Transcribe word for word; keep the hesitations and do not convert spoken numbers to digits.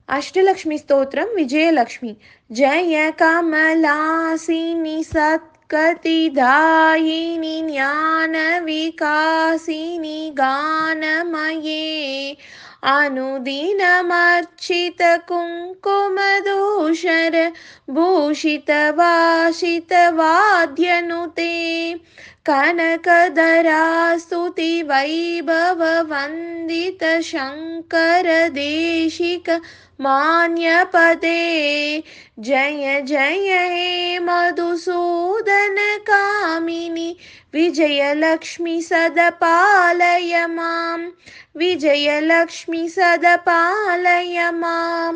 अष्टलक्ष्मीस्तोत्रं विजयलक्ष्मी। जय कमलासिनी सत्कतिदायिनी ज्ञानविकासिनी गानमये अनुदिनमर्चित कुङ्कुमधूषर भूषितवासितवाद्यनुते कनकधरास्तुति वैभव वन्दित शङ्कर देशिक मान्यपते। जय जय हे मधुसूदन कामिनी विजयलक्ष्मी सदपालय मां। विजयलक्ष्मी सदपालय माम्।